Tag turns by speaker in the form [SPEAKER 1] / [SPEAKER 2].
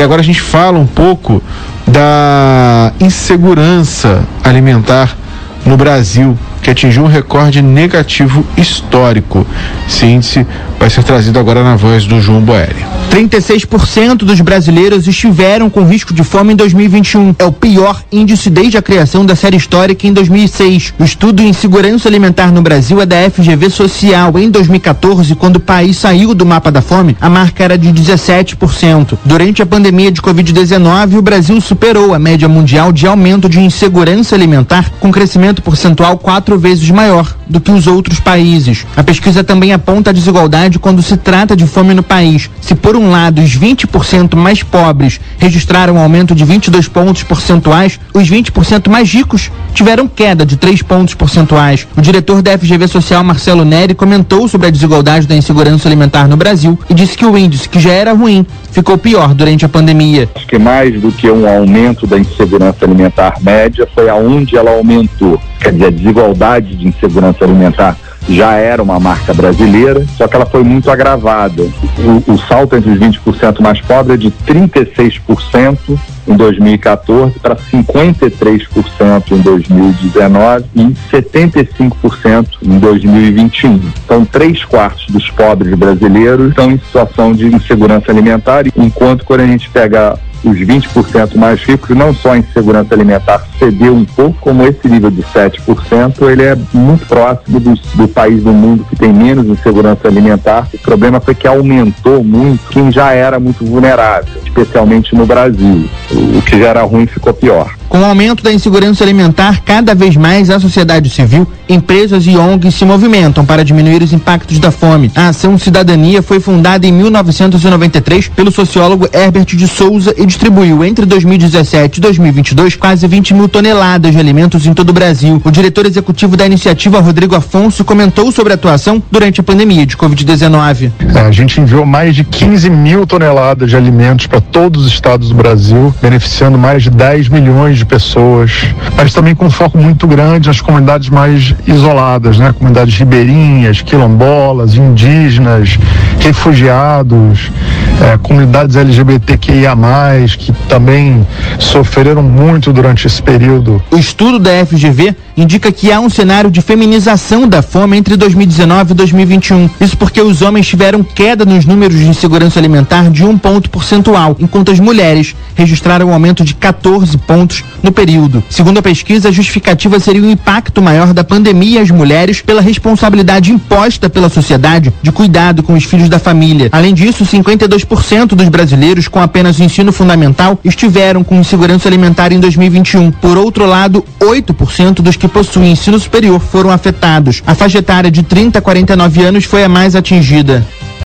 [SPEAKER 1] agora a gente fala um pouco da insegurança alimentar no Brasil, que atingiu um recorde negativo histórico. Esse índice vai ser trazido agora na voz do João Boeri.
[SPEAKER 2] 36% dos brasileiros estiveram com risco de fome em 2021. É o pior índice desde a criação da série histórica em 2006. O estudo em segurança alimentar no Brasil é da FGV Social. Em 2014, quando o país saiu do mapa da fome, a marca era de 17%. Durante a pandemia de Covid-19, o Brasil superou a média mundial de aumento de insegurança alimentar, com crescimento percentual 4 vezes maior do que os outros países. A pesquisa também aponta a desigualdade quando se trata de fome no país. Se por um lado os 20% mais pobres registraram um aumento de 22 pontos percentuais, os 20% mais ricos tiveram queda de 3 pontos percentuais. O diretor da FGV Social, Marcelo Neri, comentou sobre a desigualdade da insegurança alimentar no Brasil e disse que o índice, que já era ruim, ficou pior durante a pandemia.
[SPEAKER 3] Acho que mais do que um aumento da insegurança alimentar média foi aonde ela aumentou. Quer dizer, a desigualdade de insegurança alimentar já era uma marca brasileira, só que ela foi muito agravada. O salto entre os 20% mais pobres é de 36% em 2014 para 53% em 2019 e 75% em 2021. Então, 3/4 dos pobres brasileiros estão em situação de insegurança alimentar, enquanto quando a gente pega os 20% mais ricos, não só a insegurança alimentar cedeu um pouco, como esse nível de 7%, ele é muito próximo do país do mundo que tem menos insegurança alimentar. O problema foi que aumentou muito quem já era muito vulnerável, especialmente no Brasil. O que já era ruim ficou pior.
[SPEAKER 2] Com o aumento da insegurança alimentar, cada vez mais a sociedade civil, empresas e ONGs se movimentam para diminuir os impactos da fome. A Ação Cidadania foi fundada em 1993 pelo sociólogo Herbert de Souza e distribuiu entre 2017 e 2022 quase 20 mil toneladas de alimentos em todo o Brasil. O diretor executivo da iniciativa, Rodrigo Afonso, comentou sobre a atuação durante a pandemia de Covid-19.
[SPEAKER 4] A gente enviou mais de 15 mil toneladas de alimentos para todos os estados do Brasil, beneficiando mais de 10 milhões de pessoas, mas também com um foco muito grande nas comunidades mais isoladas, né? Comunidades ribeirinhas, quilombolas, indígenas, refugiados, comunidades LGBTQIA+, que também sofreram muito durante esse período.
[SPEAKER 2] O estudo da FGV indica que há um cenário de feminização da fome entre 2019 e 2021. Isso porque os homens tiveram queda nos números de insegurança alimentar de 1 ponto percentual, enquanto as mulheres registraram um aumento de 14 pontos no período. Segundo a pesquisa, a justificativa seria o impacto maior da pandemia às mulheres pela responsabilidade imposta pela sociedade de cuidado com os filhos da família. Além disso, 52% dos brasileiros com apenas o ensino fundamental estiveram com insegurança alimentar em 2021. Por outro lado, 8% dos que possuem ensino superior foram afetados. A faixa etária de 30 a 49 anos foi a mais atingida.